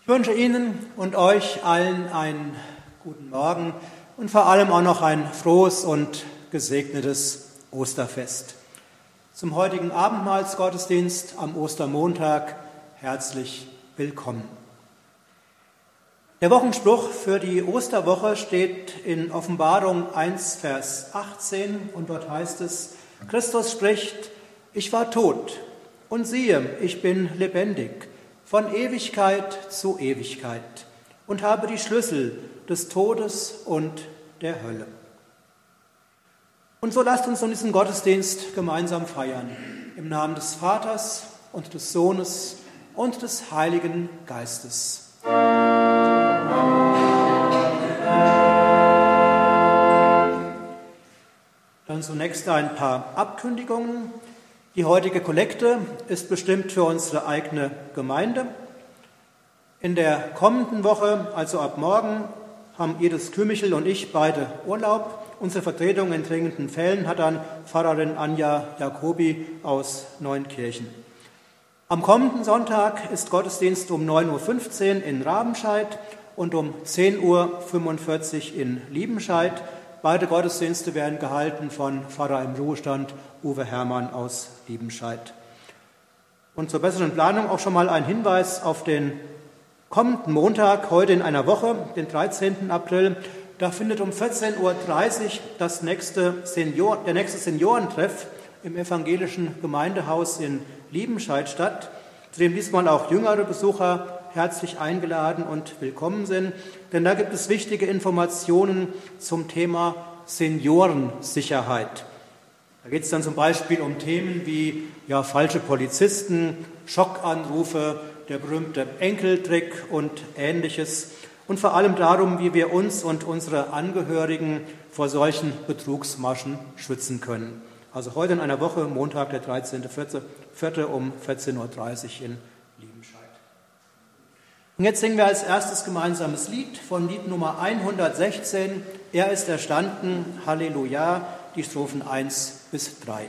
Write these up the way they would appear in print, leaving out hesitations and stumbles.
Ich wünsche Ihnen und euch allen einen guten Morgen und vor allem auch noch ein frohes und gesegnetes Osterfest. Zum heutigen Abendmahlsgottesdienst am Ostermontag herzlich willkommen. Der Wochenspruch für die Osterwoche steht in Offenbarung 1, Vers 18 und dort heißt es: Christus spricht: Ich war tot und siehe, ich bin lebendig von Ewigkeit zu Ewigkeit und habe die Schlüssel des Todes und der Hölle. Und so lasst uns nun diesen Gottesdienst gemeinsam feiern, im Namen des Vaters und des Sohnes und des Heiligen Geistes. Dann zunächst ein paar Abkündigungen. Die heutige Kollekte ist bestimmt für unsere eigene Gemeinde. In der kommenden Woche, also ab morgen, haben Edith Kümichel und ich beide Urlaub. Unsere Vertretung in dringenden Fällen hat dann Pfarrerin Anja Jacobi aus Neunkirchen. Am kommenden Sonntag ist Gottesdienst um 9.15 Uhr in Rabenscheid und um 10.45 Uhr in Liebenscheid. Beide Gottesdienste werden gehalten von Pfarrer im Ruhestand Uwe Hermann aus Liebenscheid. Und zur besseren Planung auch schon mal ein Hinweis auf den kommenden Montag, heute in einer Woche, den 13. April. Da findet um 14.30 Uhr der nächste Seniorentreff im evangelischen Gemeindehaus in Liebenscheid statt, zu dem diesmal auch jüngere Besucher herzlich eingeladen und willkommen sind, denn da gibt es wichtige Informationen zum Thema Seniorensicherheit. Da geht es dann zum Beispiel um Themen wie falsche Polizisten, Schockanrufe, der berühmte Enkeltrick und Ähnliches und vor allem darum, wie wir uns und unsere Angehörigen vor solchen Betrugsmaschen schützen können. Also heute in einer Woche, Montag, der 13.04. um 14.30 Uhr in Liebenscheid. Und jetzt singen wir als erstes gemeinsames Lied von Lied Nummer 116. Er ist erstanden, Halleluja, die Strophen 1 bis 3.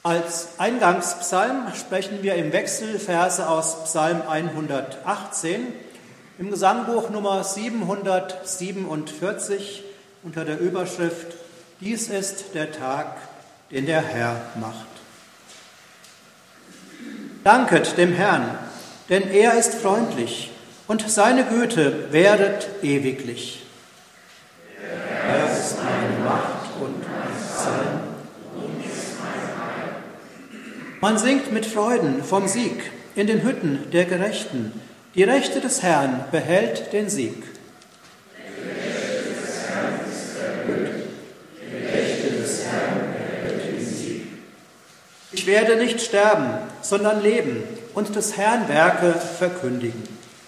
Als Eingangspsalm sprechen wir im Wechsel Verse aus Psalm 118 im Gesangbuch Nummer 747 unter der Überschrift Dies ist der Tag, den der Herr macht. Danket dem Herrn, denn er ist freundlich und seine Güte währet ewiglich. Er ist meine Macht und mein Psalm. Man singt mit Freuden vom Sieg in den Hütten der Gerechten. Die Rechte des Herrn behält den Sieg. Ich werde nicht sterben, sondern leben und des Herrn Werke verkündigen.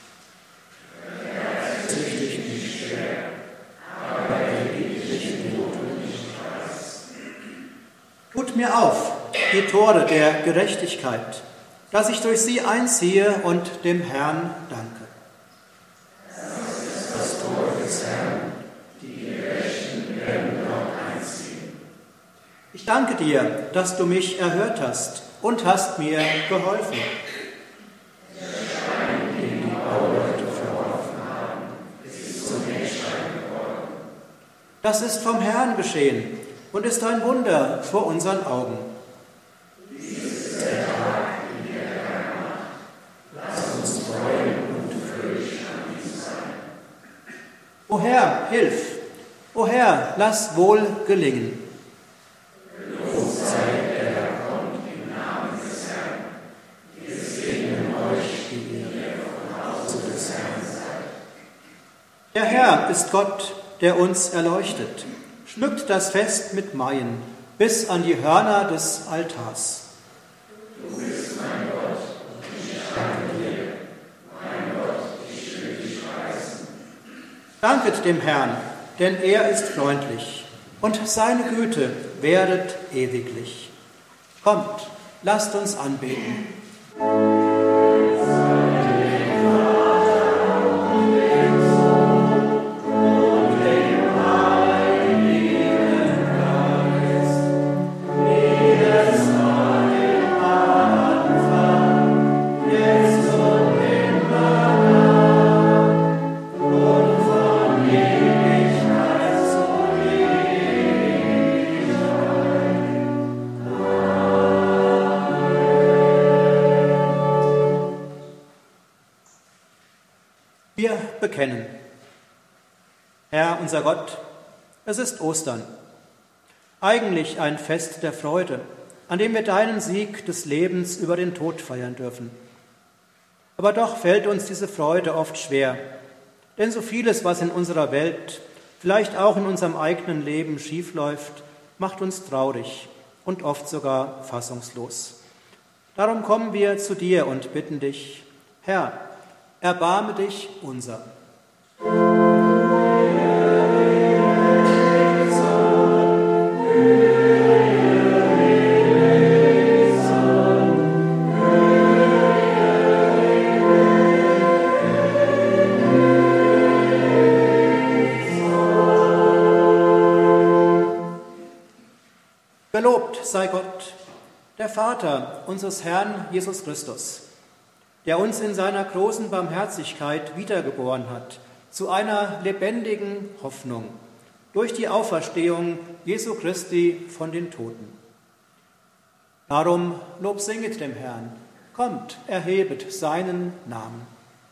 Tut mir auf, die Tore der Gerechtigkeit, dass ich durch sie einziehe und dem Herrn danke. Das Tor des Herrn, die Gerechten werden dort einziehen. Ich danke dir, dass du mich erhört hast und hast mir geholfen. Der Stein, den die Bauleute verworfen haben, ist zum Eckstein geworden. Das ist vom Herrn geschehen und ist ein Wunder vor unseren Augen. Dies ist der Tag, den der Herr macht. Lass uns freuen und fröhlich an ihm sein. O Herr, hilf! O Herr, lass wohl gelingen. Gelobt sei der Herr kommt im Namen des Herrn. Wir segnen euch, die ihr vom Hause des Herrn seid. Der Herr ist Gott, der uns erleuchtet. Schmückt das Fest mit Maien bis an die Hörner des Altars. Du bist mein Gott, und ich danke dir. Mein Gott, ich will dich preisen. Danket dem Herrn, denn er ist freundlich, und seine Güte währet ewiglich. Kommt, lasst uns anbeten. Wir bekennen. Herr, unser Gott, es ist Ostern, eigentlich ein Fest der Freude, an dem wir deinen Sieg des Lebens über den Tod feiern dürfen. Aber doch fällt uns diese Freude oft schwer, denn so vieles, was in unserer Welt, vielleicht auch in unserem eigenen Leben schiefläuft, macht uns traurig und oft sogar fassungslos. Darum kommen wir zu dir und bitten dich, Herr, erbarme dich unser. Gelobt sei Gott, der Vater unseres Herrn Jesus Christus, der uns in seiner großen Barmherzigkeit wiedergeboren hat, zu einer lebendigen Hoffnung, durch die Auferstehung Jesu Christi von den Toten. Darum Lob singet dem Herrn, kommt, erhebet seinen Namen.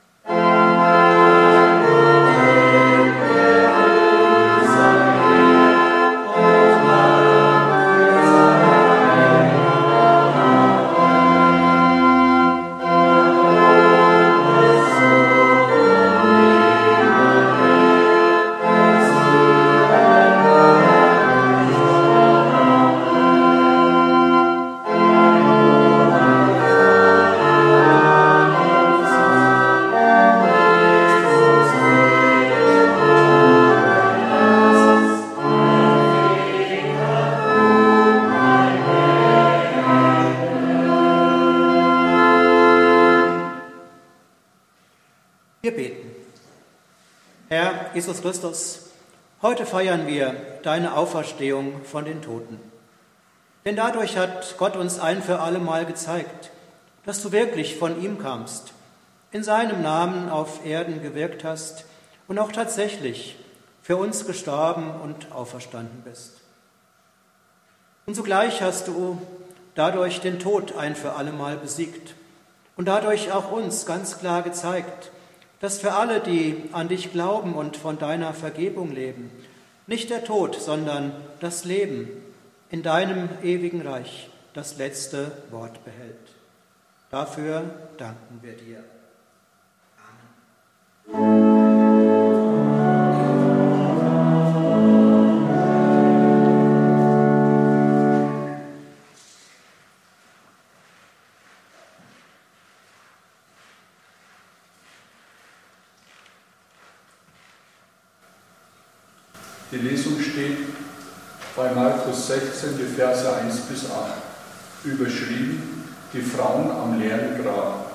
Wir beten. Herr Jesus Christus, heute feiern wir deine Auferstehung von den Toten. Denn dadurch hat Gott uns ein für alle Mal gezeigt, dass du wirklich von ihm kamst, in seinem Namen auf Erden gewirkt hast und auch tatsächlich für uns gestorben und auferstanden bist. Und zugleich hast du dadurch den Tod ein für alle Mal besiegt und dadurch auch uns ganz klar gezeigt, dass für alle, die an dich glauben und von deiner Vergebung leben, nicht der Tod, sondern das Leben in deinem ewigen Reich das letzte Wort behält. Dafür danken wir dir. Amen. Die Lesung steht bei Markus 16, die Verse 1 bis 8, überschrieben, die Frauen am leeren Grab.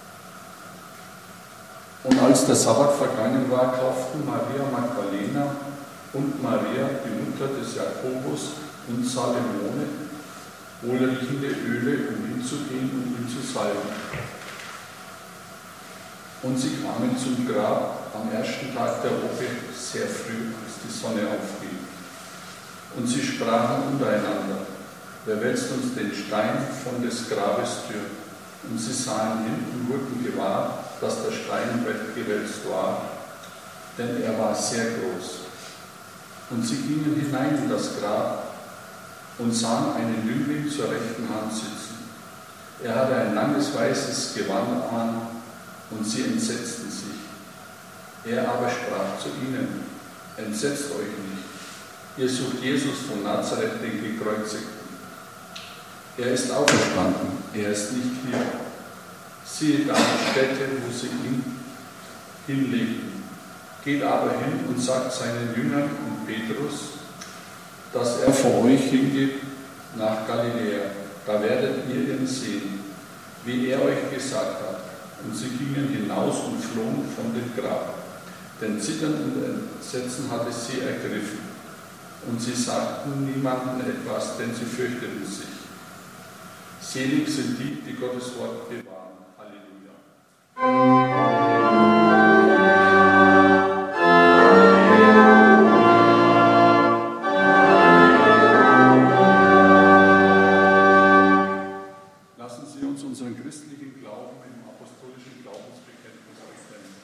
Und als der Sabbat vergangen war, kauften Maria Magdalena und Maria, die Mutter des Jakobus und Salome, wohlriechende Öle, um hinzugehen und ihn zu salben. Und sie kamen zum Grab am ersten Tag der Woche sehr früh, als die Sonne aufging. Und sie sprachen untereinander, wer wälzt uns den Stein von des Grabes Tür? Und sie sahen hin und wurden gewahr, dass der Stein weggewälzt war, denn er war sehr groß. Und sie gingen hinein in das Grab und sahen einen Jüngling zur rechten Hand sitzen. Er hatte ein langes weißes Gewand an, und sie entsetzten sich. Er aber sprach zu ihnen, entsetzt euch nicht. Ihr sucht Jesus von Nazareth, den Gekreuzigten. Er ist auferstanden, er ist nicht hier. Siehe da die Stätte, wo sie ihn hinlegten. Geht aber hin und sagt seinen Jüngern und Petrus, dass er vor euch hingeht nach Galiläa. Da werdet ihr ihn sehen, wie er euch gesagt hat. Und sie gingen hinaus und flohen von dem Grab. Denn Zittern und Entsetzen hatte sie ergriffen. Und sie sagten niemandem etwas, denn sie fürchteten sich. Selig sind die, die Gottes Wort bewahren. Halleluja. Lassen Sie uns unseren christlichen Glauben im apostolischen Glaubensbekenntnis bekennen.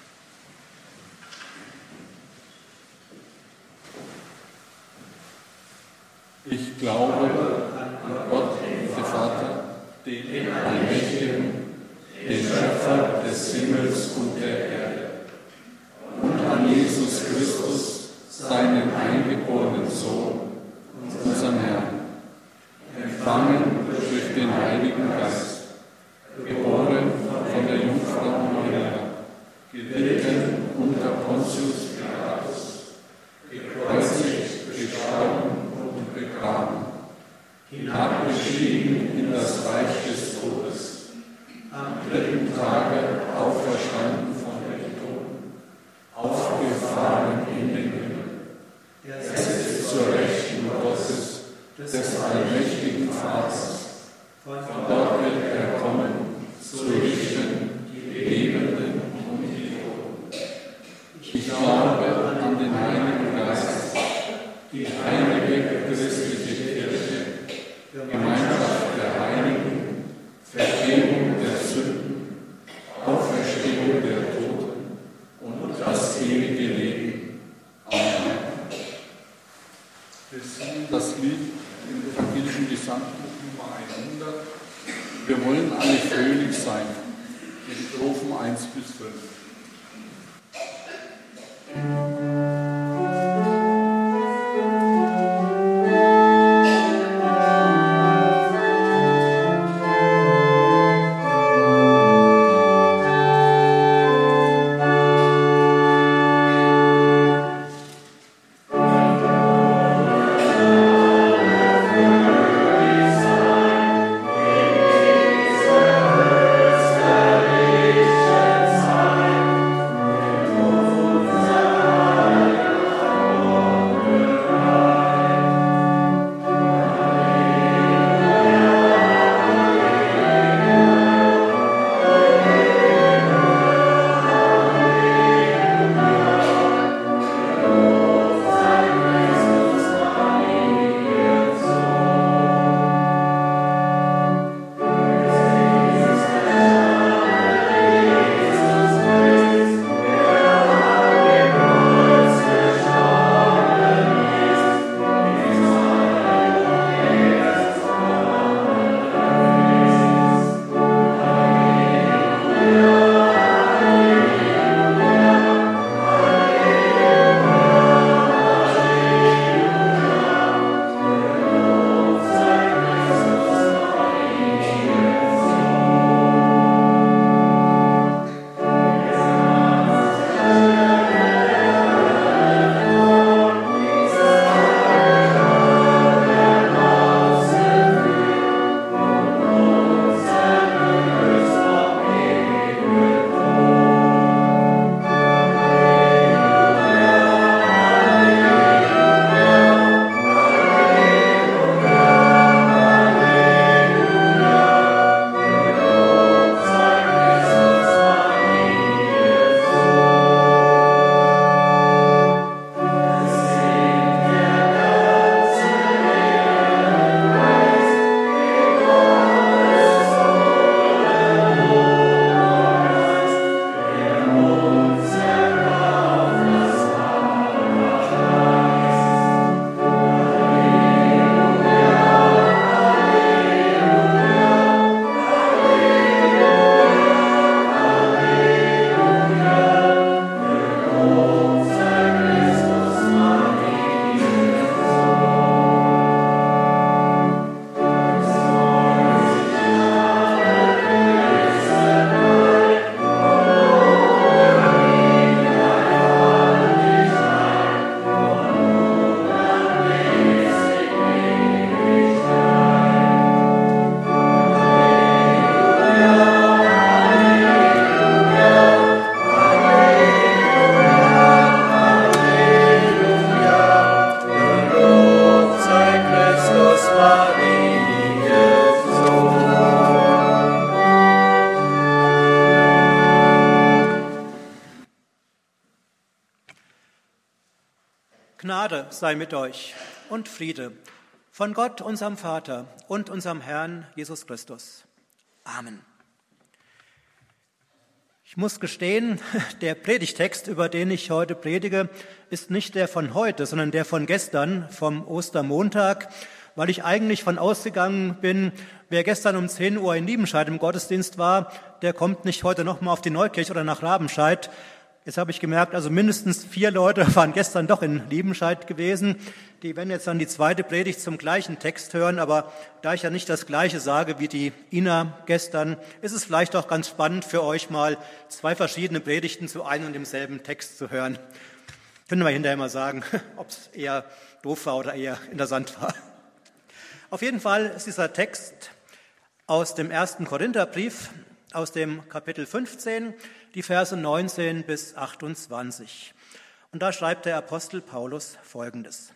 Ich glaube an Gott, den Vater, den Allmächtigen, den Schöpfer des Himmels und der Erde, und an Jesus Christus, seinen eingeborenen Sohn, unseren Herrn, empfangen durch den Heiligen Geist, geboren von der Jungfrau Maria, gelitten unter Pontius Pilatus, gekreuzigt, gestorben und begraben, hinabgestiegen in das Reich des Todes, am dritten Tage auferstanden von den Toten, aufgefahren in den Himmel. Er sitzt zur Rechten Gottes, des allmächtigen Vaters. Von dort wird er kommen, zu richten die Lebenden und die Toten. Ich glaube an den Heiligen Geist, die heilige christliche Kirche, Gemeinschaft der Heiligen, Vergebung der Sünden, Auferstehung der Toten und das ewige Leben. Amen. Wir singen das Lied im evangelischen Gesangbuch Nummer 100. Wir wollen alle fröhlich sein. Die Strophen 1 bis 5. Sein sei mit euch und Friede von Gott, unserem Vater und unserem Herrn Jesus Christus. Amen. Ich muss gestehen, der Predigtext, über den ich heute predige, ist nicht der von heute, sondern der von gestern, vom Ostermontag, weil ich eigentlich von ausgegangen bin, wer gestern um 10 Uhr in Liebenscheid im Gottesdienst war, der kommt nicht heute nochmal auf die Neukirche oder nach Rabenscheid. Jetzt habe ich gemerkt, also mindestens 4 Leute waren gestern doch in Liebenscheid gewesen. Die werden jetzt dann die zweite Predigt zum gleichen Text hören, aber da ich ja nicht das Gleiche sage wie die Ina gestern, ist es vielleicht auch ganz spannend für euch mal 2 verschiedene Predigten zu einem und demselben Text zu hören. Können wir hinterher mal sagen, ob es eher doof war oder eher interessant war. Auf jeden Fall ist dieser Text aus dem 1. Korintherbrief, aus dem Kapitel 15, die Verse 19 bis 28. Und da schreibt der Apostel Paulus Folgendes.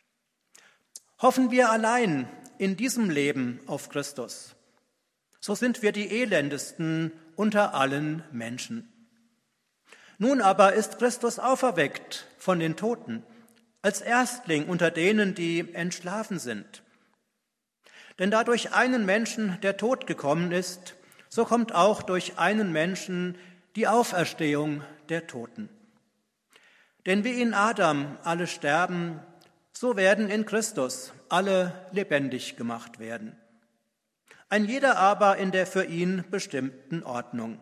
Hoffen wir allein in diesem Leben auf Christus, so sind wir die elendesten unter allen Menschen. Nun aber ist Christus auferweckt von den Toten, als Erstling unter denen, die entschlafen sind. Denn da durch einen Menschen der Tod gekommen ist, so kommt auch durch einen Menschen die Auferstehung der Toten. Denn wie in Adam alle sterben, so werden in Christus alle lebendig gemacht werden. Ein jeder aber in der für ihn bestimmten Ordnung.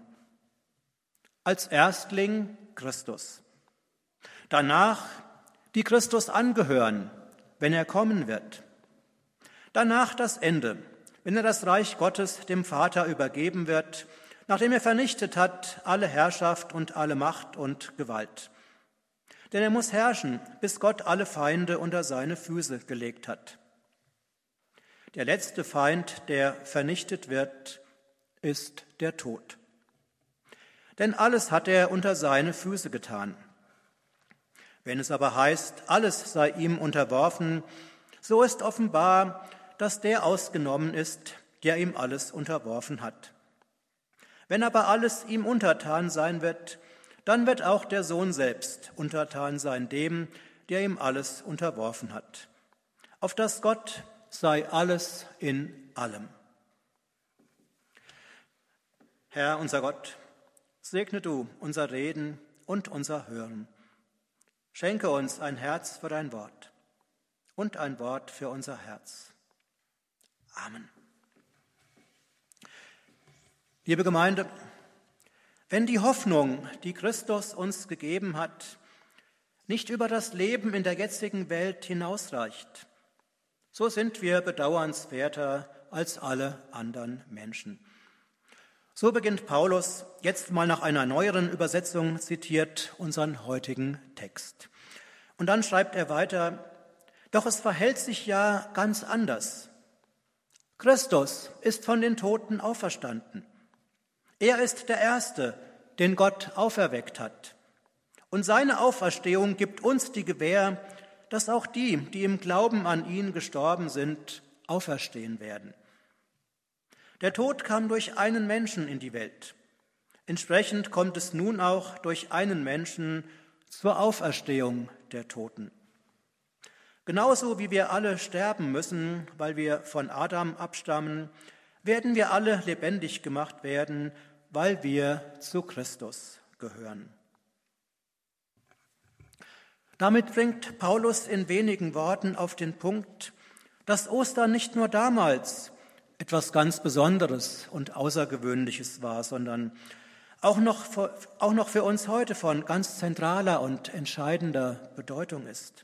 Als Erstling Christus. Danach die Christus angehören, wenn er kommen wird. Danach das Ende, wenn er das Reich Gottes dem Vater übergeben wird, nachdem er vernichtet hat alle Herrschaft und alle Macht und Gewalt. Denn er muss herrschen, bis Gott alle Feinde unter seine Füße gelegt hat. Der letzte Feind, der vernichtet wird, ist der Tod. Denn alles hat er unter seine Füße getan. Wenn es aber heißt, alles sei ihm unterworfen, so ist offenbar, dass der ausgenommen ist, der ihm alles unterworfen hat. Wenn aber alles ihm untertan sein wird, dann wird auch der Sohn selbst untertan sein dem, der ihm alles unterworfen hat. Auf dass Gott sei alles in allem. Herr, unser Gott, segne du unser Reden und unser Hören. Schenke uns ein Herz für dein Wort und ein Wort für unser Herz. Amen. Liebe Gemeinde, wenn die Hoffnung, die Christus uns gegeben hat, nicht über das Leben in der jetzigen Welt hinausreicht, so sind wir bedauernswerter als alle anderen Menschen. So beginnt Paulus, jetzt mal nach einer neueren Übersetzung zitiert, unseren heutigen Text. Und dann schreibt er weiter, doch es verhält sich ja ganz anders. Christus ist von den Toten auferstanden. Er ist der Erste, den Gott auferweckt hat. Und seine Auferstehung gibt uns die Gewähr, dass auch die, die im Glauben an ihn gestorben sind, auferstehen werden. Der Tod kam durch einen Menschen in die Welt. Entsprechend kommt es nun auch durch einen Menschen zur Auferstehung der Toten. Genauso wie wir alle sterben müssen, weil wir von Adam abstammen, werden wir alle lebendig gemacht werden, weil wir zu Christus gehören. Damit bringt Paulus in wenigen Worten auf den Punkt, dass Ostern nicht nur damals etwas ganz Besonderes und Außergewöhnliches war, sondern auch noch für uns heute von ganz zentraler und entscheidender Bedeutung ist.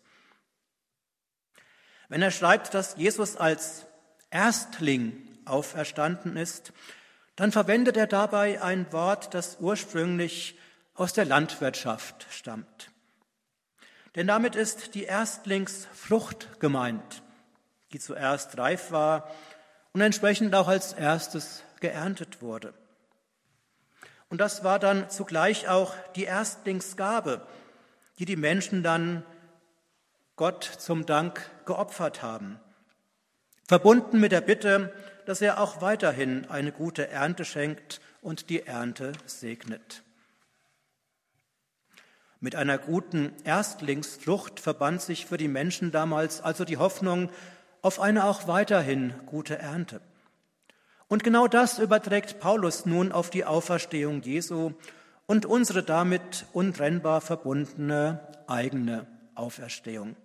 Wenn er schreibt, dass Jesus als Erstling auferstanden ist, dann verwendet er dabei ein Wort, das ursprünglich aus der Landwirtschaft stammt. Denn damit ist die Erstlingsfrucht gemeint, die zuerst reif war und entsprechend auch als erstes geerntet wurde. Und das war dann zugleich auch die Erstlingsgabe, die die Menschen dann Gott zum Dank geopfert haben, verbunden mit der Bitte, dass er auch weiterhin eine gute Ernte schenkt und die Ernte segnet. Mit einer guten Erstlingsfrucht verband sich für die Menschen damals also die Hoffnung auf eine auch weiterhin gute Ernte. Und genau das überträgt Paulus nun auf die Auferstehung Jesu und unsere damit untrennbar verbundene eigene Auferstehung.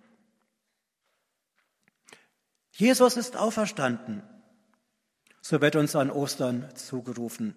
Jesus ist auferstanden, so wird uns an Ostern zugerufen.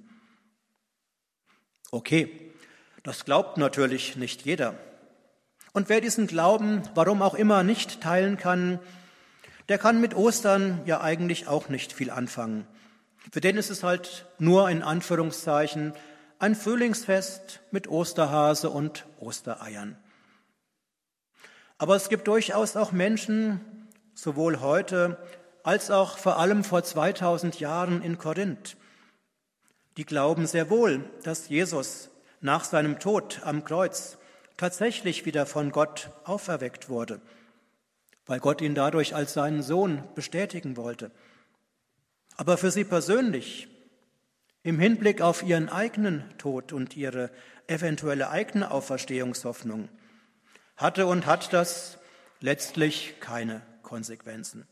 Okay, das glaubt natürlich nicht jeder. Und wer diesen Glauben, warum auch immer, nicht teilen kann, der kann mit Ostern ja eigentlich auch nicht viel anfangen. Für den ist es halt nur in Anführungszeichen ein Frühlingsfest mit Osterhase und Ostereiern. Aber es gibt durchaus auch Menschen, sowohl heute als auch vor allem vor 2000 Jahren in Korinth, die glauben sehr wohl, dass Jesus nach seinem Tod am Kreuz tatsächlich wieder von Gott auferweckt wurde, weil Gott ihn dadurch als seinen Sohn bestätigen wollte. Aber für sie persönlich, im Hinblick auf ihren eigenen Tod und ihre eventuelle eigene Auferstehungshoffnung, hatte und hat das letztlich keine Konsequenzen.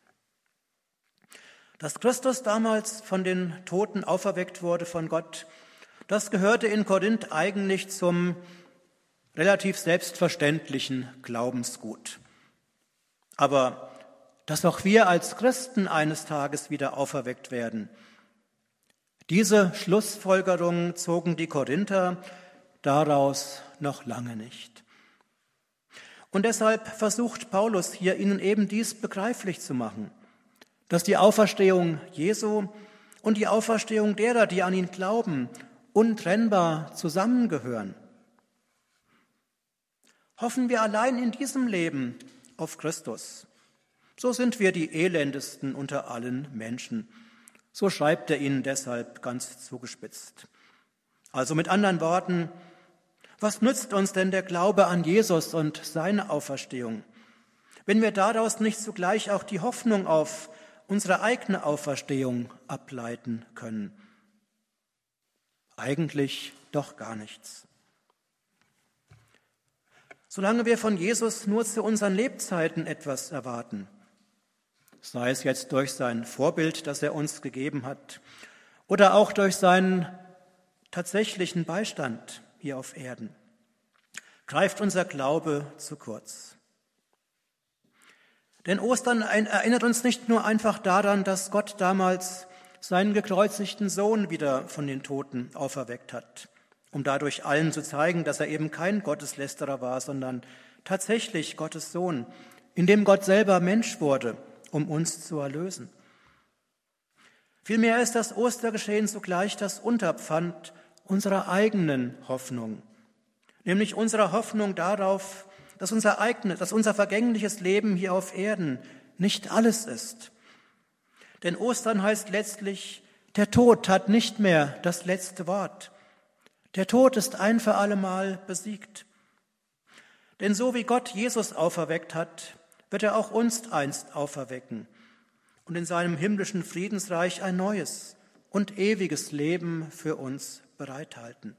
Dass Christus damals von den Toten auferweckt wurde von Gott, das gehörte in Korinth eigentlich zum relativ selbstverständlichen Glaubensgut. Aber dass auch wir als Christen eines Tages wieder auferweckt werden, diese Schlussfolgerung zogen die Korinther daraus noch lange nicht. Und deshalb versucht Paulus hier ihnen eben dies begreiflich zu machen, dass die Auferstehung Jesu und die Auferstehung derer, die an ihn glauben, untrennbar zusammengehören. Hoffen wir allein in diesem Leben auf Christus, so sind wir die elendesten unter allen Menschen. So schreibt er ihnen deshalb ganz zugespitzt. Also mit anderen Worten, was nützt uns denn der Glaube an Jesus und seine Auferstehung, wenn wir daraus nicht zugleich auch die Hoffnung auf unsere eigene Auferstehung ableiten können? Eigentlich doch gar nichts. Solange wir von Jesus nur zu unseren Lebzeiten etwas erwarten, sei es jetzt durch sein Vorbild, das er uns gegeben hat, oder auch durch seinen tatsächlichen Beistand hier auf Erden, greift unser Glaube zu kurz. Denn Ostern erinnert uns nicht nur einfach daran, dass Gott damals seinen gekreuzigten Sohn wieder von den Toten auferweckt hat, um dadurch allen zu zeigen, dass er eben kein Gotteslästerer war, sondern tatsächlich Gottes Sohn, in dem Gott selber Mensch wurde, um uns zu erlösen. Vielmehr ist das Ostergeschehen zugleich das Unterpfand unserer eigenen Hoffnung, nämlich unserer Hoffnung darauf, dass unser vergängliches Leben hier auf Erden nicht alles ist. Denn Ostern heißt letztlich, der Tod hat nicht mehr das letzte Wort. Der Tod ist ein für allemal besiegt. Denn so wie Gott Jesus auferweckt hat, wird er auch uns einst auferwecken und in seinem himmlischen Friedensreich ein neues und ewiges Leben für uns bereithalten.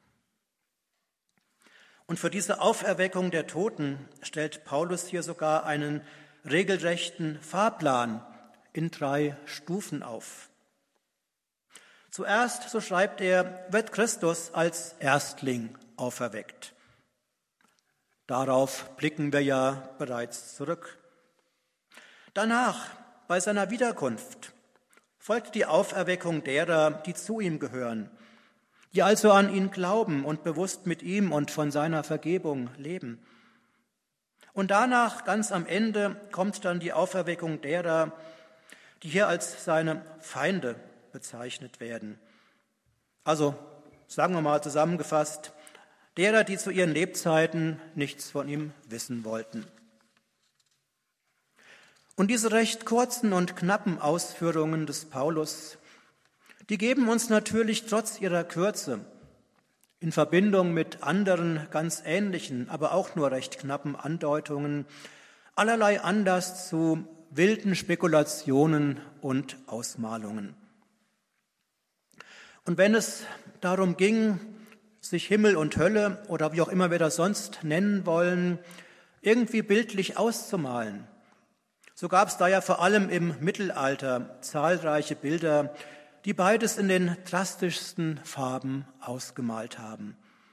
Und für diese Auferweckung der Toten stellt Paulus hier sogar einen regelrechten Fahrplan in 3 Stufen auf. Zuerst, so schreibt er, wird Christus als Erstling auferweckt. Darauf blicken wir ja bereits zurück. Danach, bei seiner Wiederkunft, folgt die Auferweckung derer, die zu ihm gehören, die also an ihn glauben und bewusst mit ihm und von seiner Vergebung leben. Und danach, ganz am Ende, kommt dann die Auferweckung derer, die hier als seine Feinde bezeichnet werden. Also, sagen wir mal zusammengefasst, derer, die zu ihren Lebzeiten nichts von ihm wissen wollten. Und diese recht kurzen und knappen Ausführungen des Paulus, die geben uns natürlich trotz ihrer Kürze in Verbindung mit anderen ganz ähnlichen, aber auch nur recht knappen Andeutungen allerlei Anlass zu wilden Spekulationen und Ausmalungen. Und wenn es darum ging, sich Himmel und Hölle oder wie auch immer wir das sonst nennen wollen, irgendwie bildlich auszumalen. So gab es da ja vor allem im Mittelalter zahlreiche Bilder, die beides in den drastischsten Farben ausgemalt haben.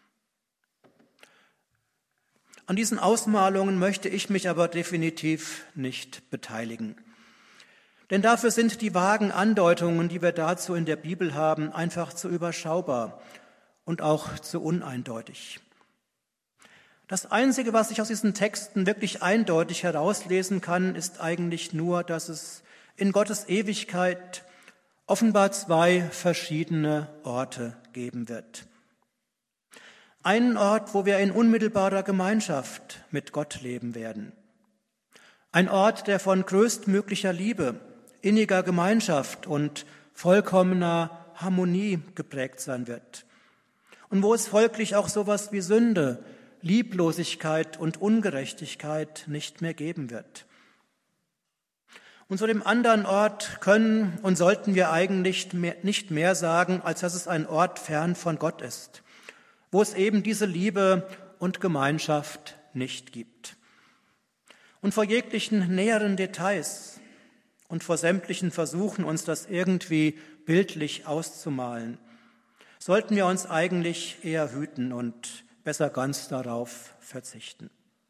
An diesen Ausmalungen möchte ich mich aber definitiv nicht beteiligen. Denn dafür sind die vagen Andeutungen, die wir dazu in der Bibel haben, einfach zu überschaubar und auch zu uneindeutig. Das Einzige, was ich aus diesen Texten wirklich eindeutig herauslesen kann, ist eigentlich nur, dass es in Gottes Ewigkeit offenbar zwei verschiedene Orte geben wird. Einen Ort, wo wir in unmittelbarer Gemeinschaft mit Gott leben werden. Ein Ort, der von größtmöglicher Liebe, inniger Gemeinschaft und vollkommener Harmonie geprägt sein wird. Und wo es folglich auch sowas wie Sünde, Lieblosigkeit und Ungerechtigkeit nicht mehr geben wird. Und zu dem anderen Ort können und sollten wir eigentlich nicht mehr sagen, als dass es ein Ort fern von Gott ist, wo es eben diese Liebe und Gemeinschaft nicht gibt. Und vor jeglichen näheren Details und vor sämtlichen Versuchen, uns das irgendwie bildlich auszumalen, sollten wir uns eigentlich eher hüten und besser ganz darauf verzichten.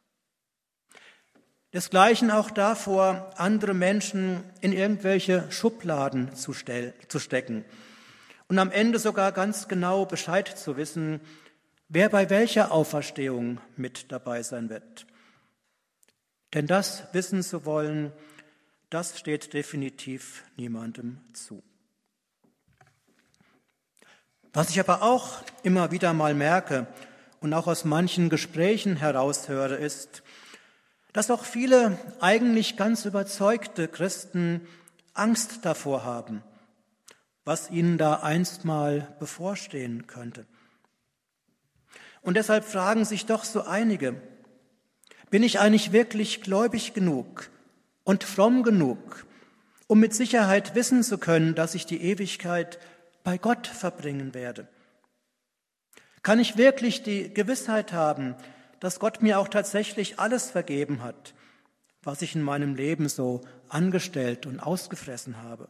Desgleichen auch davor, andere Menschen in irgendwelche Schubladen zu stecken und am Ende sogar ganz genau Bescheid zu wissen, wer bei welcher Auferstehung mit dabei sein wird. Denn das wissen zu wollen, das steht definitiv niemandem zu. Was ich aber auch immer wieder mal merke und auch aus manchen Gesprächen heraushöre, ist, dass auch viele eigentlich ganz überzeugte Christen Angst davor haben, was ihnen da einst mal bevorstehen könnte. Und deshalb fragen sich doch so einige, bin ich eigentlich wirklich gläubig genug und fromm genug, um mit Sicherheit wissen zu können, dass ich die Ewigkeit bei Gott verbringen werde? Kann ich wirklich die Gewissheit haben, dass Gott mir auch tatsächlich alles vergeben hat, was ich in meinem Leben so angestellt und ausgefressen habe?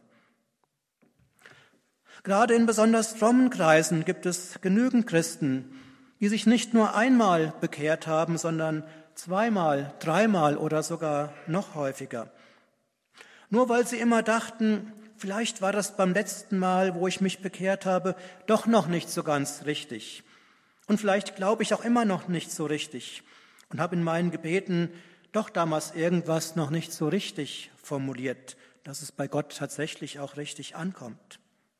Gerade in besonders frommen Kreisen gibt es genügend Christen, die sich nicht nur einmal bekehrt haben, sondern zweimal, dreimal oder sogar noch häufiger. Nur weil sie immer dachten, vielleicht war das beim letzten Mal, wo ich mich bekehrt habe, doch noch nicht so ganz richtig. Und vielleicht glaube ich auch immer noch nicht so richtig und habe in meinen Gebeten doch damals irgendwas noch nicht so richtig formuliert, dass es bei Gott tatsächlich auch richtig ankommt.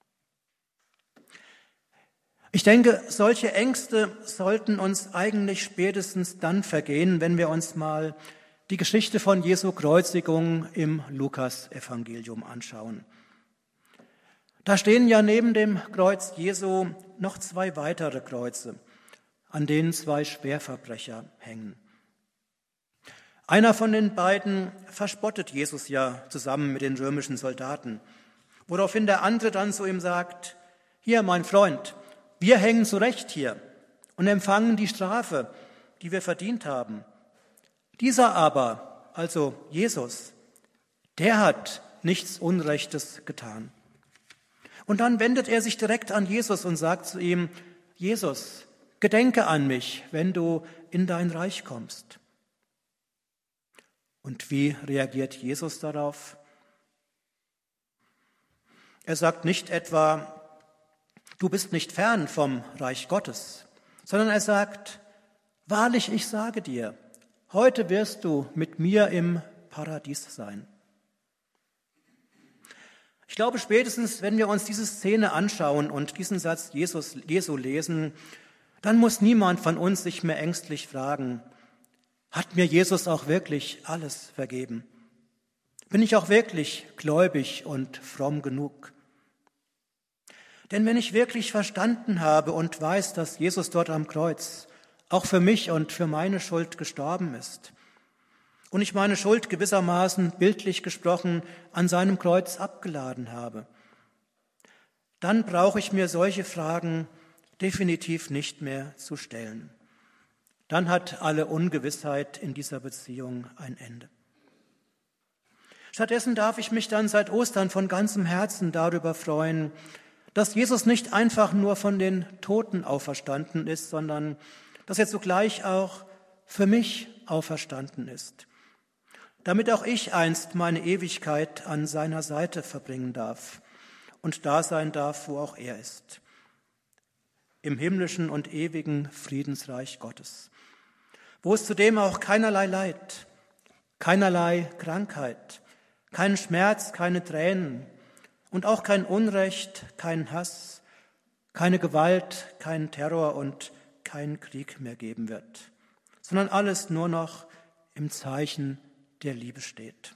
Ich denke, solche Ängste sollten uns eigentlich spätestens dann vergehen, wenn wir uns mal die Geschichte von Jesu Kreuzigung im Lukas-Evangelium anschauen. Da stehen ja neben dem Kreuz Jesu noch zwei weitere Kreuze, an denen zwei Schwerverbrecher hängen. Einer von den beiden verspottet Jesus ja zusammen mit den römischen Soldaten, woraufhin der andere dann zu ihm sagt, hier, mein Freund, wir hängen zurecht hier und empfangen die Strafe, die wir verdient haben. Dieser aber, also Jesus, der hat nichts Unrechtes getan. Und dann wendet er sich direkt an Jesus und sagt zu ihm, Jesus, gedenke an mich, wenn du in dein Reich kommst. Und wie reagiert Jesus darauf? Er sagt nicht etwa, du bist nicht fern vom Reich Gottes, sondern er sagt, wahrlich, ich sage dir, heute wirst du mit mir im Paradies sein. Ich glaube, spätestens, wenn wir uns diese Szene anschauen und diesen Satz Jesu lesen, dann muss niemand von uns sich mehr ängstlich fragen, hat mir Jesus auch wirklich alles vergeben? Bin ich auch wirklich gläubig und fromm genug? Denn wenn ich wirklich verstanden habe und weiß, dass Jesus dort am Kreuz auch für mich und für meine Schuld gestorben ist und ich meine Schuld gewissermaßen bildlich gesprochen an seinem Kreuz abgeladen habe, dann brauche ich mir solche Fragen definitiv nicht mehr zu stellen. Dann hat alle Ungewissheit in dieser Beziehung ein Ende. Stattdessen darf ich mich dann seit Ostern von ganzem Herzen darüber freuen, dass Jesus nicht einfach nur von den Toten auferstanden ist, sondern dass er zugleich auch für mich auferstanden ist, damit auch ich einst meine Ewigkeit an seiner Seite verbringen darf und da sein darf, wo auch er ist, im himmlischen und ewigen Friedensreich Gottes, wo es zudem auch keinerlei Leid, keinerlei Krankheit, keinen Schmerz, keine Tränen und auch kein Unrecht, kein Hass, keine Gewalt, kein Terror und kein Krieg mehr geben wird, sondern alles nur noch im Zeichen der Liebe steht.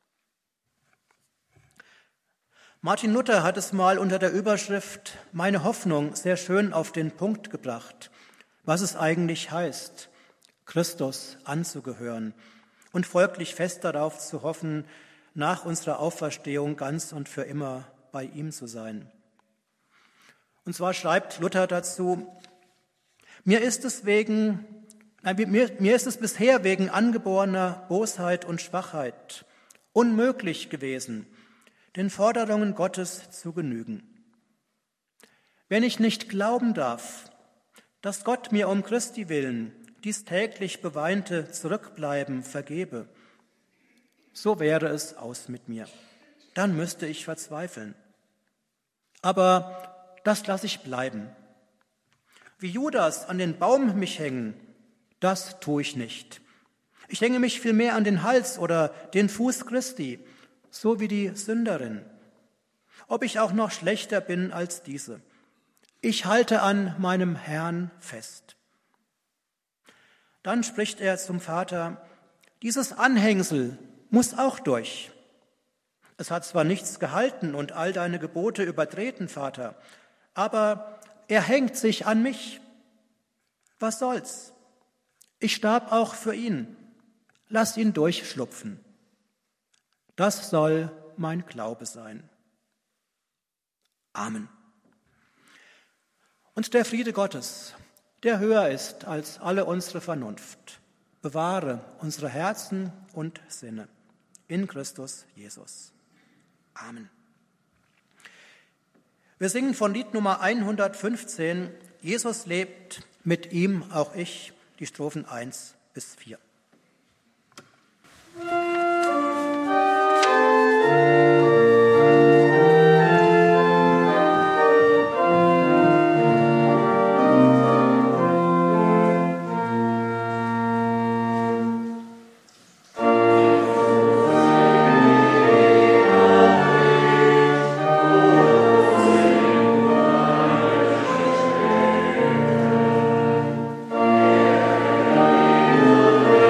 Martin Luther hat es mal unter der Überschrift Meine Hoffnung sehr schön auf den Punkt gebracht, was es eigentlich heißt, Christus anzugehören und folglich fest darauf zu hoffen, nach unserer Auferstehung ganz und für immer bei ihm zu sein. Und zwar schreibt Luther dazu: Mir ist es bisher wegen angeborener Bosheit und Schwachheit unmöglich gewesen, den Forderungen Gottes zu genügen. Wenn ich nicht glauben darf, dass Gott mir um Christi willen dies täglich beweinte Zurückbleiben vergebe, so wäre es aus mit mir. Dann müsste ich verzweifeln. Aber das lasse ich bleiben. Wie Judas an den Baum mich hängen, das tue ich nicht. Ich hänge mich vielmehr an den Hals oder den Fuß Christi, so wie die Sünderin. Ob ich auch noch schlechter bin als diese. Ich halte an meinem Herrn fest. Dann spricht er zum Vater: Dieses Anhängsel muss auch durch. Es hat zwar nichts gehalten und all deine Gebote übertreten, Vater, aber er hängt sich an mich. Was soll's? Ich starb auch für ihn. Lass ihn durchschlupfen. Das soll mein Glaube sein. Amen. Und der Friede Gottes, der höher ist als alle unsere Vernunft, bewahre unsere Herzen und Sinne in Christus Jesus. Amen. Wir singen von Lied Nummer 115, Jesus lebt, mit ihm auch ich, die Strophen 1 bis 4. Amen.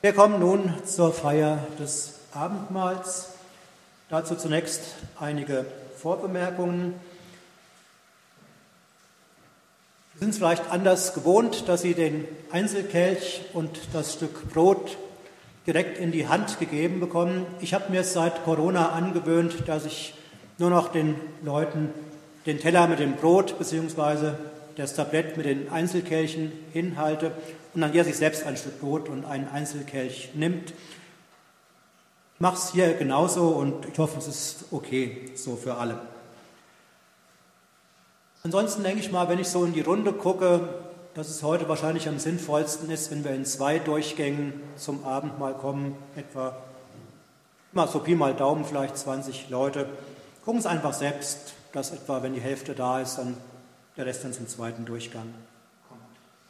Wir kommen nun zur Feier des Abendmahls. Dazu zunächst einige Vorbemerkungen. Sie sind es vielleicht anders gewohnt, dass Sie den Einzelkelch und das Stück Brot direkt in die Hand gegeben bekommen. Ich habe mir seit Corona angewöhnt, dass ich nur noch den Leuten den Teller mit dem Brot bzw. das Tablett mit den Einzelkelchen hinhalte und dann jeder sich selbst ein Stück Brot und einen Einzelkelch nimmt. Ich mache es hier genauso und ich hoffe, es ist okay so für alle. Ansonsten denke ich mal, wenn ich so in die Runde gucke, dass es heute wahrscheinlich am sinnvollsten ist, wenn wir in 2 Durchgängen zum Abendmahl kommen, etwa mal so Pi mal Daumen, vielleicht 20 Leute. Gucken Sie einfach selbst, dass etwa, wenn die Hälfte da ist, dann der Rest dann zum 2. Durchgang kommt.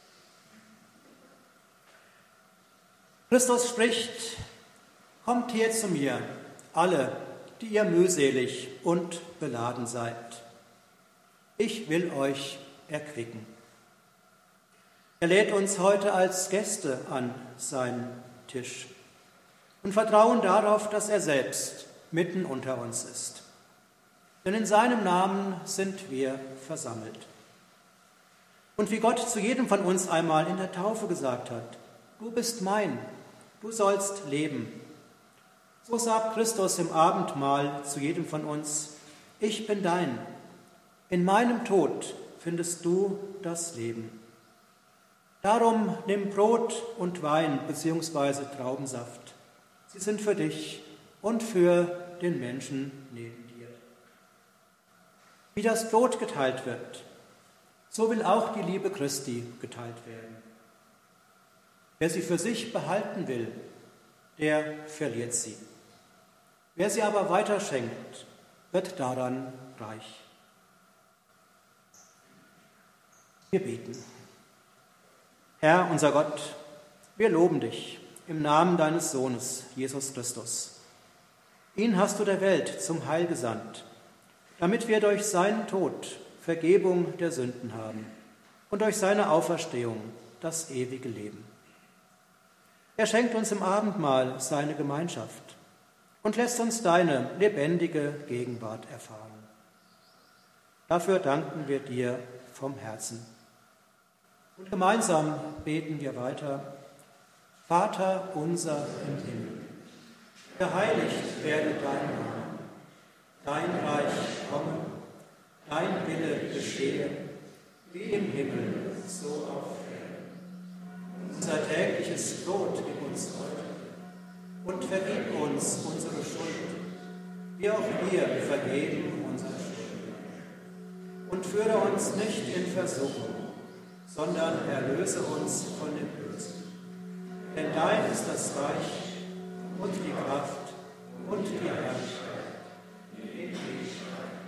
Christus spricht: Kommt her zu mir, alle, die ihr mühselig und beladen seid. Ich will euch erquicken. Er lädt uns heute als Gäste an seinen Tisch und vertrauen darauf, dass er selbst mitten unter uns ist. Denn in seinem Namen sind wir versammelt. Und wie Gott zu jedem von uns einmal in der Taufe gesagt hat: Du bist mein, du sollst leben. So sagt Christus im Abendmahl zu jedem von uns: Ich bin dein. In meinem Tod findest du das Leben. Darum nimm Brot und Wein bzw. Traubensaft. Sie sind für dich und für den Menschen neben dir. Wie das Brot geteilt wird, so will auch die Liebe Christi geteilt werden. Wer sie für sich behalten will, der verliert sie. Wer sie aber weiterschenkt, wird daran reich. Wir beten. Herr, unser Gott, wir loben dich im Namen deines Sohnes, Jesus Christus. Ihn hast du der Welt zum Heil gesandt, damit wir durch seinen Tod Vergebung der Sünden haben und durch seine Auferstehung das ewige Leben. Er schenkt uns im Abendmahl seine Gemeinschaft und lässt uns deine lebendige Gegenwart erfahren. Dafür danken wir dir vom Herzen. Und gemeinsam beten wir weiter: Vater unser im Himmel, geheiligt werde dein Name, dein Reich komme, dein Wille geschehe, wie im Himmel, so auf Erden. Unser tägliches Brot gib uns heute und vergib uns unsere Schuld, wie auch wir vergeben unseren Schuldigern. Und führe uns nicht in Versuchung, sondern erlöse uns von dem Bösen. Denn dein ist das Reich und die Kraft und die Herrlichkeit in Ewigkeit.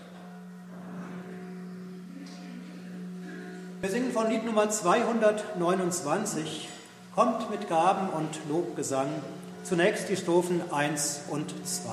Wir singen von Lied Nummer 229, Kommt mit Gaben und Lobgesang, zunächst die Strophen 1 und 2.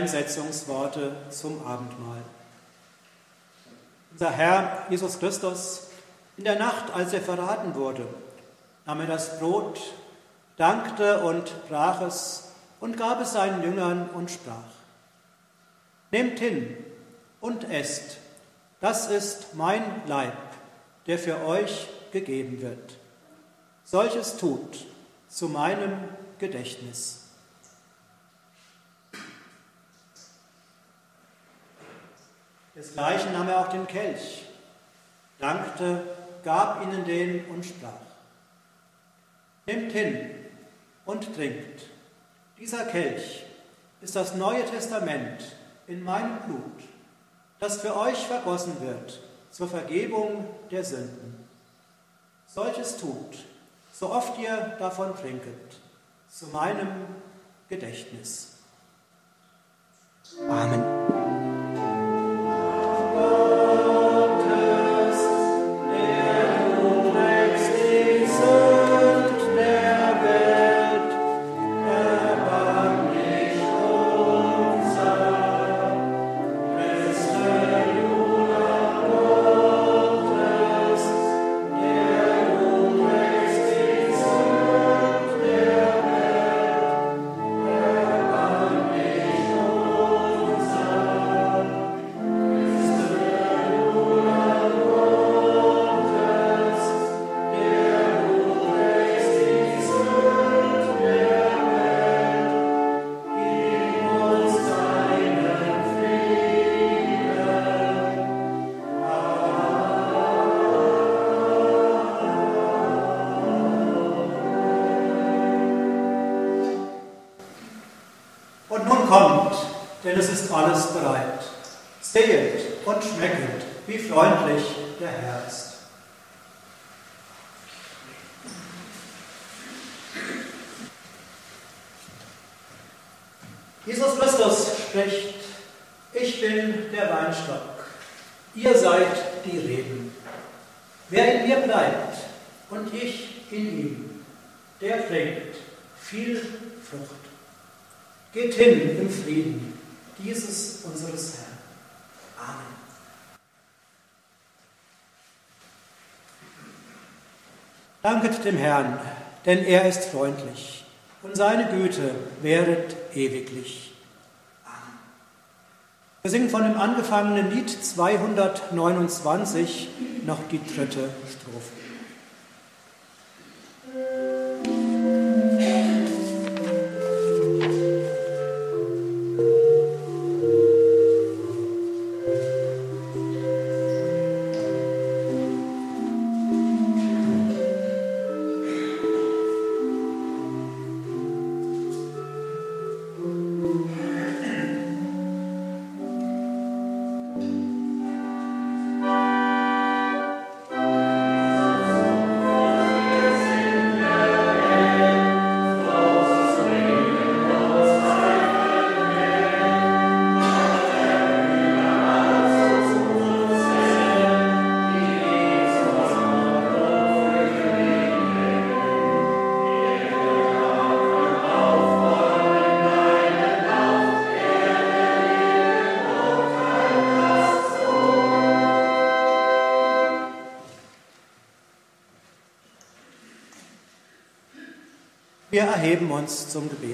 Einsetzungsworte zum Abendmahl. Unser Herr Jesus Christus, in der Nacht, als er verraten wurde, nahm er das Brot, dankte und brach es und gab es seinen Jüngern und sprach: Nehmt hin und esst, das ist mein Leib, der für euch gegeben wird. Solches tut zu meinem Gedächtnis. Desgleichen nahm er auch den Kelch, dankte, gab ihnen den und sprach: Nehmt hin und trinkt. Dieser Kelch ist das Neue Testament in meinem Blut, das für euch vergossen wird zur Vergebung der Sünden. Solches tut, so oft ihr davon trinket, zu meinem Gedächtnis. Amen. Kommt, denn es ist alles bereit. Sehet und schmecket, wie freundlich der Herr ist. Jesus Christus spricht: Ich bin der Weinstock, ihr seid die Reben. Wer in mir bleibt und ich in ihm, der bringt viel Frucht. Geht hin im Frieden dieses unseres Herrn. Amen. Danket dem Herrn, denn er ist freundlich und seine Güte währet ewiglich. Amen. Wir singen von dem angefangenen Lied 229 noch die dritte Strophe. Wir erheben uns zum Gebet.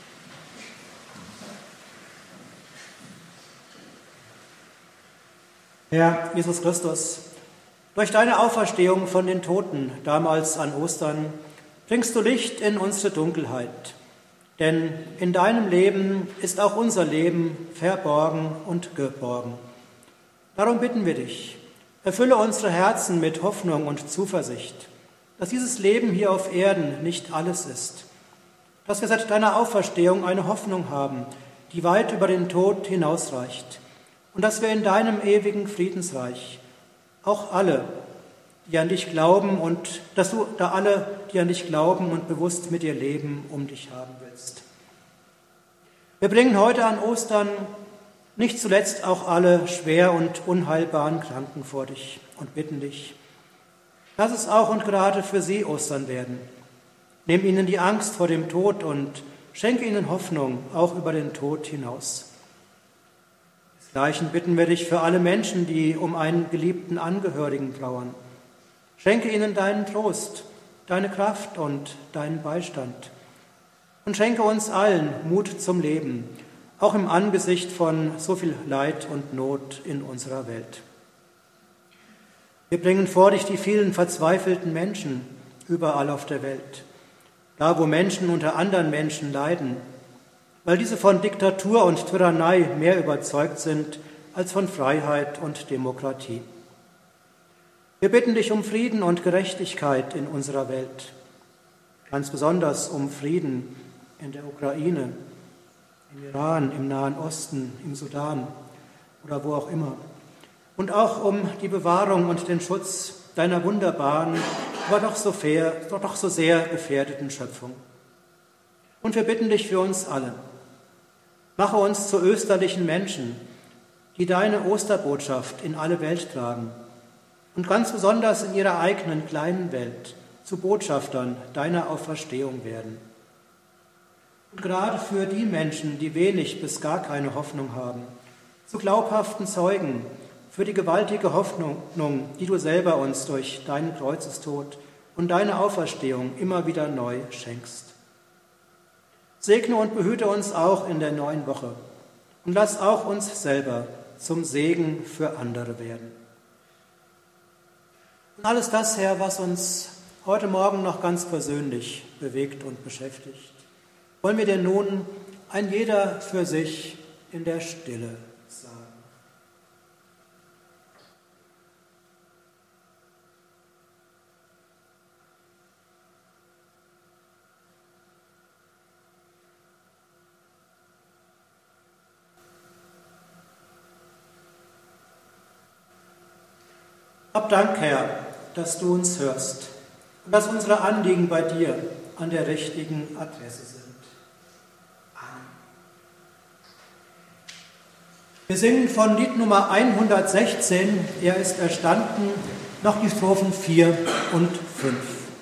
Herr Jesus Christus, durch deine Auferstehung von den Toten damals an Ostern bringst du Licht in unsere Dunkelheit. Denn in deinem Leben ist auch unser Leben verborgen und geborgen. Darum bitten wir dich, erfülle unsere Herzen mit Hoffnung und Zuversicht, dass dieses Leben hier auf Erden nicht alles ist, dass wir seit deiner Auferstehung eine Hoffnung haben, die weit über den Tod hinausreicht, und dass wir in deinem ewigen Friedensreich auch alle, die an dich glauben, und dass du da alle, die an dich glauben und bewusst mit dir leben, um dich haben willst. Wir bringen heute an Ostern nicht zuletzt auch alle schwer und unheilbaren Kranken vor dich und bitten dich, lass es auch und gerade für sie Ostern werden. Nimm ihnen die Angst vor dem Tod und schenke ihnen Hoffnung auch über den Tod hinaus. Desgleichen bitten wir dich für alle Menschen, die um einen geliebten Angehörigen trauern. Schenke ihnen deinen Trost, deine Kraft und deinen Beistand. Und schenke uns allen Mut zum Leben, auch im Angesicht von so viel Leid und Not in unserer Welt. Wir bringen vor dich die vielen verzweifelten Menschen überall auf der Welt, da wo Menschen unter anderen Menschen leiden, weil diese von Diktatur und Tyrannei mehr überzeugt sind als von Freiheit und Demokratie. Wir bitten dich um Frieden und Gerechtigkeit in unserer Welt, ganz besonders um Frieden in der Ukraine, im Iran, im Nahen Osten, im Sudan oder wo auch immer. Und auch um die Bewahrung und den Schutz deiner wunderbaren, aber doch so sehr gefährdeten Schöpfung. Und wir bitten dich für uns alle. Mache uns zu österlichen Menschen, die deine Osterbotschaft in alle Welt tragen und ganz besonders in ihrer eigenen kleinen Welt zu Botschaftern deiner Auferstehung werden. Und gerade für die Menschen, die wenig bis gar keine Hoffnung haben, zu glaubhaften Zeugen für die gewaltige Hoffnung, die du selber uns durch deinen Kreuzestod und deine Auferstehung immer wieder neu schenkst. Segne und behüte uns auch in der neuen Woche und lass auch uns selber zum Segen für andere werden. Und alles das, Herr, was uns heute Morgen noch ganz persönlich bewegt und beschäftigt, wollen wir dir nun ein jeder für sich in der Stille sagen. Hab Dank, Herr, dass du uns hörst und dass unsere Anliegen bei dir an der richtigen Adresse sind. Amen. Wir singen von Lied Nummer 116, er ist erstanden, noch die Strophen 4 und 5.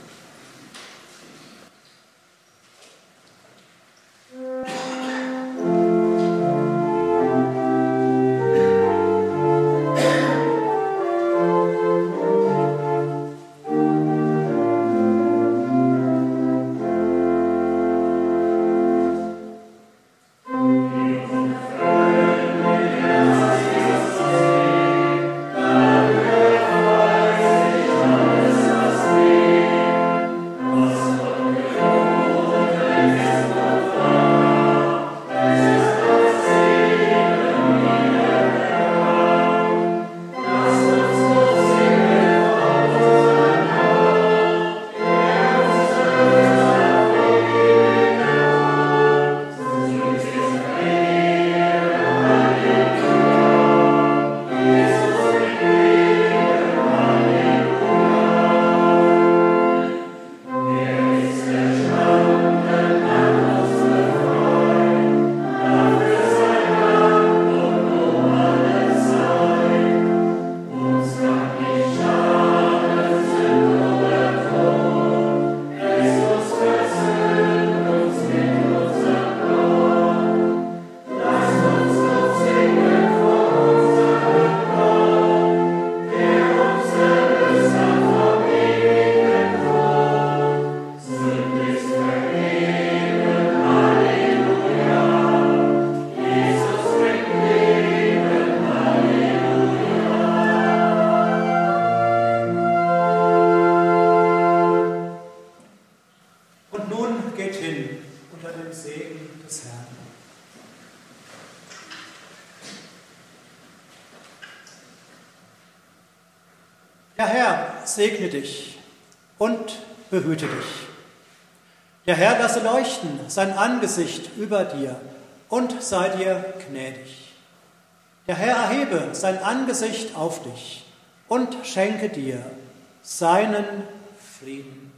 Der Herr segne dich und behüte dich. Der Herr lasse leuchten sein Angesicht über dir und sei dir gnädig. Der Herr erhebe sein Angesicht auf dich und schenke dir seinen Frieden.